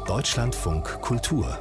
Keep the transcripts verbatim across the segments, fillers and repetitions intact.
Deutschlandfunk Kultur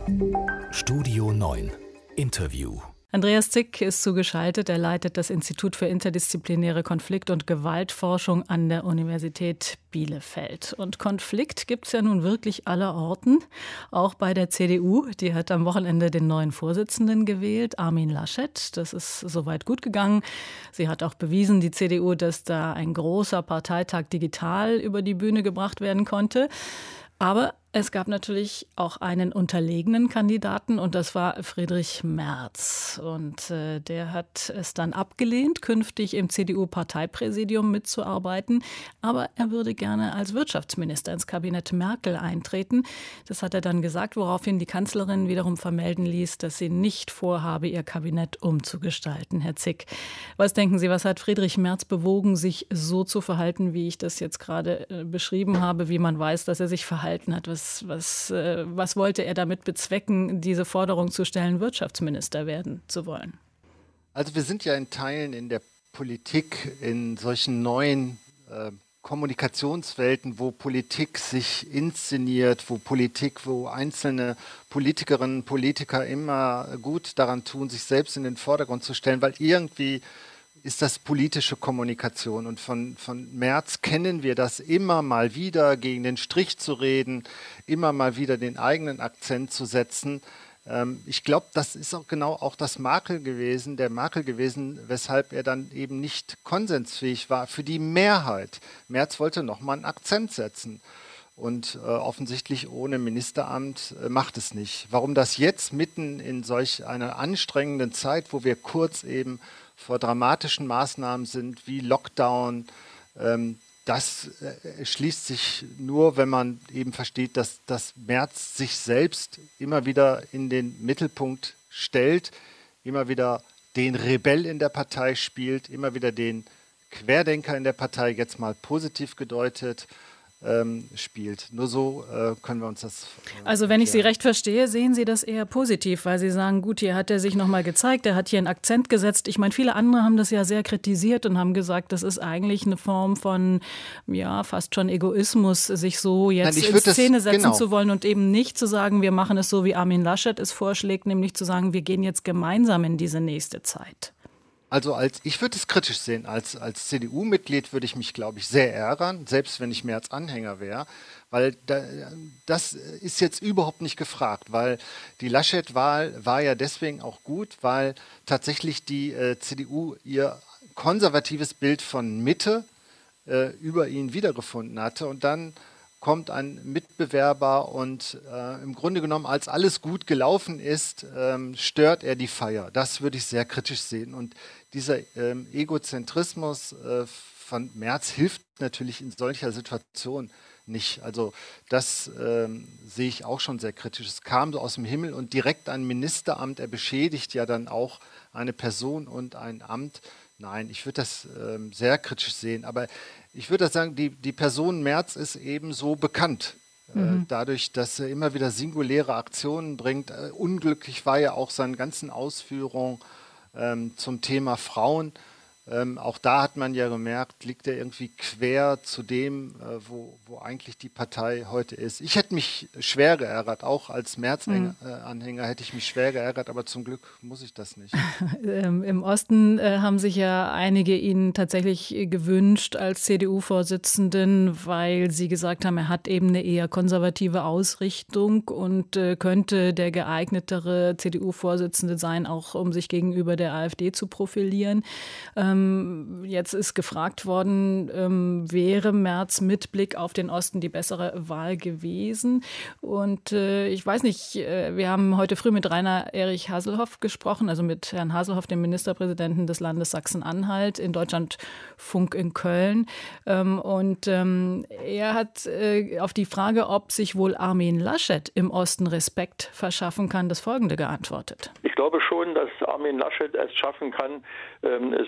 Studio neun Interview. Andreas Zick ist zugeschaltet. Er leitet das Institut für interdisziplinäre Konflikt- und Gewaltforschung an der Universität Bielefeld. Und Konflikt gibt es ja nun wirklich aller Orten, auch bei der C D U. Die hat am Wochenende den neuen Vorsitzenden gewählt, Armin Laschet. Das ist soweit gut gegangen. Sie hat auch bewiesen, die C D U, dass da ein großer Parteitag digital über die Bühne gebracht werden konnte. Aber es gab natürlich auch einen unterlegenen Kandidaten und das war Friedrich Merz. Und äh, der hat es dann abgelehnt, künftig im C D U-Parteipräsidium mitzuarbeiten. Aber er würde gerne als Wirtschaftsminister ins Kabinett Merkel eintreten. Das hat er dann gesagt, woraufhin die Kanzlerin wiederum vermelden ließ, dass sie nicht vorhabe, ihr Kabinett umzugestalten. Herr Zick, was denken Sie, was hat Friedrich Merz bewogen, sich so zu verhalten, wie ich das jetzt gerade äh, beschrieben habe, wie man weiß, dass er sich verhalten hat? Was Was, was, äh, was wollte er damit bezwecken, diese Forderung zu stellen, Wirtschaftsminister werden zu wollen? Also wir sind ja in Teilen in der Politik, in solchen neuen äh, Kommunikationswelten, wo Politik sich inszeniert, wo Politik, wo einzelne Politikerinnen und Politiker immer gut daran tun, sich selbst in den Vordergrund zu stellen, weil irgendwie ist das politische Kommunikation. Und von, von Merz kennen wir das immer mal wieder, gegen den Strich zu reden, immer mal wieder den eigenen Akzent zu setzen. Ähm, ich glaube, das ist auch genau auch das Makel gewesen, der Makel gewesen, weshalb er dann eben nicht konsensfähig war für die Mehrheit. Merz wollte nochmal einen Akzent setzen. Und äh, offensichtlich ohne Ministeramt äh, macht es nicht. Warum das jetzt mitten in solch einer anstrengenden Zeit, wo wir kurz eben vor dramatischen Maßnahmen sind, wie Lockdown, ähm, das äh, schließt sich nur, wenn man eben versteht, dass, dass Merz sich selbst immer wieder in den Mittelpunkt stellt, immer wieder den Rebell in der Partei spielt, immer wieder den Querdenker in der Partei, jetzt mal positiv gedeutet, Ähm, spielt. Nur so äh, können wir uns das äh, Also wenn ich Sie recht verstehe, sehen Sie das eher positiv, weil Sie sagen, gut, hier hat er sich nochmal gezeigt, er hat hier einen Akzent gesetzt. Ich meine, viele andere haben das ja sehr kritisiert und haben gesagt, das ist eigentlich eine Form von, ja, fast schon Egoismus, sich so jetzt Nein, in Szene das, setzen genau. zu wollen und eben nicht zu sagen, wir machen es so, wie Armin Laschet es vorschlägt, nämlich zu sagen, wir gehen jetzt gemeinsam in diese nächste Zeit. Also als ich würde es kritisch sehen. Als, als C D U-Mitglied würde ich mich, glaube ich, sehr ärgern, selbst wenn ich Merz Anhänger wäre, weil da, das ist jetzt überhaupt nicht gefragt, weil die Laschet-Wahl war ja deswegen auch gut, weil tatsächlich die äh, C D U ihr konservatives Bild von Mitte äh, über ihn wiedergefunden hatte und dann kommt ein Mitbewerber und äh, im Grunde genommen, als alles gut gelaufen ist, ähm, stört er die Feier. Das würde ich sehr kritisch sehen. Und dieser ähm, Egozentrismus äh, von Merz hilft natürlich in solcher Situation nicht. Also das ähm, sehe ich auch schon sehr kritisch. Es kam so aus dem Himmel und direkt ein Ministeramt. Er beschädigt ja dann auch eine Person und ein Amt. Nein, ich würde das ähm, sehr kritisch sehen. Aber ich würde sagen, die, die Person Merz ist eben so bekannt. Mhm. Äh, dadurch, dass er immer wieder singuläre Aktionen bringt. Äh, unglücklich war ja auch seine ganzen Ausführungen ähm, zum Thema Frauen. Ähm, auch da hat man ja gemerkt, liegt er irgendwie quer zu dem, äh, wo, wo eigentlich die Partei heute ist. Ich hätte mich schwer geärgert, auch als Merz-Anhänger hätte ich mich schwer geärgert, aber zum Glück muss ich das nicht. ähm, Im Osten äh, haben sich ja einige ihn tatsächlich gewünscht als C D U-Vorsitzenden, weil sie gesagt haben, er hat eben eine eher konservative Ausrichtung und äh, könnte der geeignetere C D U-Vorsitzende sein, auch um sich gegenüber der AfD zu profilieren. Ähm, Jetzt ist gefragt worden, ähm, wäre Merz mit Blick auf den Osten die bessere Wahl gewesen? Und äh, ich weiß nicht, äh, wir haben heute früh mit Rainer Erich Haselhoff gesprochen, also mit Herrn Haselhoff, dem Ministerpräsidenten des Landes Sachsen-Anhalt, in Deutschlandfunk in Köln. Ähm, und ähm, er hat äh, auf die Frage, ob sich wohl Armin Laschet im Osten Respekt verschaffen kann, das Folgende geantwortet. Ich glaube schon, dass Armin Laschet es schaffen kann, ähm, sich äh,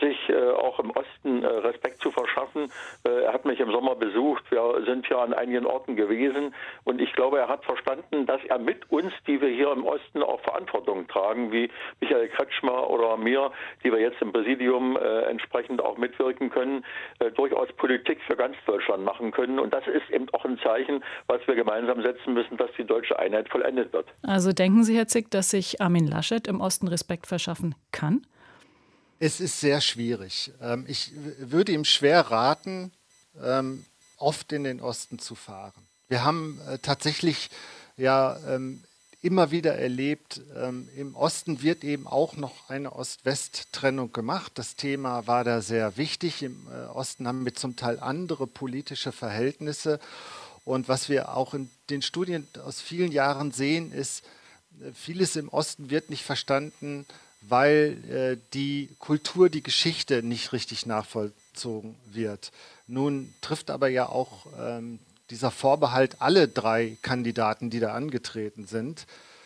äh, auch im Osten äh, Respekt zu verschaffen. Äh, er hat mich im Sommer besucht. Wir sind ja an einigen Orten gewesen. Und ich glaube, er hat verstanden, dass er mit uns, die wir hier im Osten auch Verantwortung tragen, wie Michael Kretschmer oder mir, die wir jetzt im Präsidium äh, entsprechend auch mitwirken können, äh, durchaus Politik für ganz Deutschland machen können. Und das ist eben auch ein Zeichen, was wir gemeinsam setzen müssen, dass die deutsche Einheit vollendet wird. Also denken Sie, Herr Zick, dass sich Armin Laschet im Osten Respekt verschaffen kann? Es ist sehr schwierig. Ähm, ich würde ihm schwer raten, ähm, oft in den Osten zu fahren. Wir haben äh, tatsächlich ja ähm, immer wieder erlebt, ähm, im Osten wird eben auch noch eine Ost-West-Trennung gemacht. Das Thema war da sehr wichtig. Im äh, Osten haben wir zum Teil andere politische Verhältnisse. Und was wir auch in den Studien aus vielen Jahren sehen, ist, äh, vieles im Osten wird nicht verstanden, weil äh, die Kultur, die Geschichte nicht richtig nachvollzogen wird. Nun trifft aber ja auch ähm, dieser Vorbehalt alle drei Kandidaten, die da angetreten sind.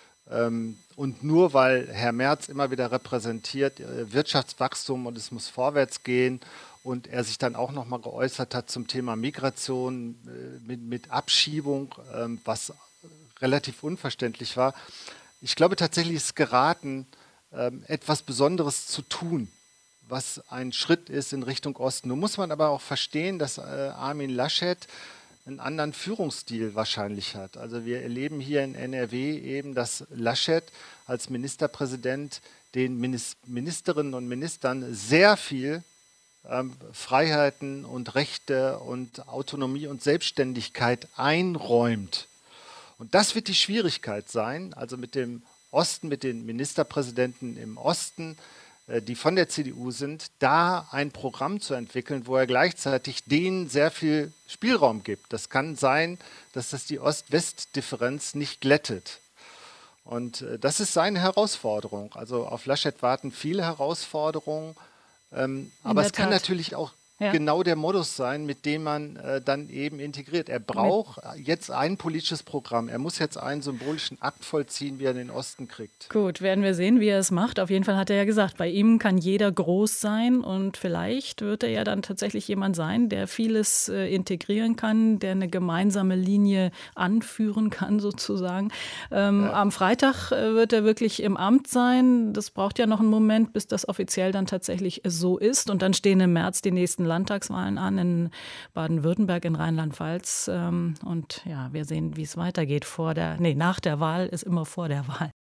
Ähm, und nur weil Herr Merz immer wieder repräsentiert äh, Wirtschaftswachstum und es muss vorwärts gehen und er sich dann auch nochmal geäußert hat zum Thema Migration äh, mit, mit Abschiebung, äh, was relativ unverständlich war. Ich glaube tatsächlich ist es geraten, etwas Besonderes zu tun, was ein Schritt ist in Richtung Osten. Nun muss man aber auch verstehen, dass äh, Armin Laschet einen anderen Führungsstil wahrscheinlich hat. Also wir erleben hier in N R W eben, dass Laschet als Ministerpräsident den Ministerinnen und Ministern sehr viel ähm, Freiheiten und Rechte und Autonomie und Selbstständigkeit einräumt. Und das wird die Schwierigkeit sein, also mit dem Osten, mit den Ministerpräsidenten im Osten, äh, die von der C D U sind, da ein Programm zu entwickeln, wo er gleichzeitig denen sehr viel Spielraum gibt. Das kann sein, dass das die Ost-West-Differenz nicht glättet. Und äh, das ist seine Herausforderung. Also auf Laschet warten viele Herausforderungen, ähm, aber es kann natürlich auch ja. genau der Modus sein, mit dem man äh, dann eben integriert. Er braucht jetzt ein politisches Programm. Er muss jetzt einen symbolischen Akt vollziehen, wie er den Osten kriegt. Gut, werden wir sehen, wie er es macht. Auf jeden Fall hat er ja gesagt, bei ihm kann jeder groß sein und vielleicht wird er ja dann tatsächlich jemand sein, der vieles äh, integrieren kann, der eine gemeinsame Linie anführen kann sozusagen. Ähm, ja. Am Freitag äh, wird er wirklich im Amt sein. Das braucht ja noch einen Moment, bis das offiziell dann tatsächlich so ist. Und dann stehen im März die nächsten Landtagswahlen an in Baden-Württemberg, in Rheinland-Pfalz. Und ja, wir sehen, wie es weitergeht. Vor der, nee, nach der Wahl ist immer vor der Wahl.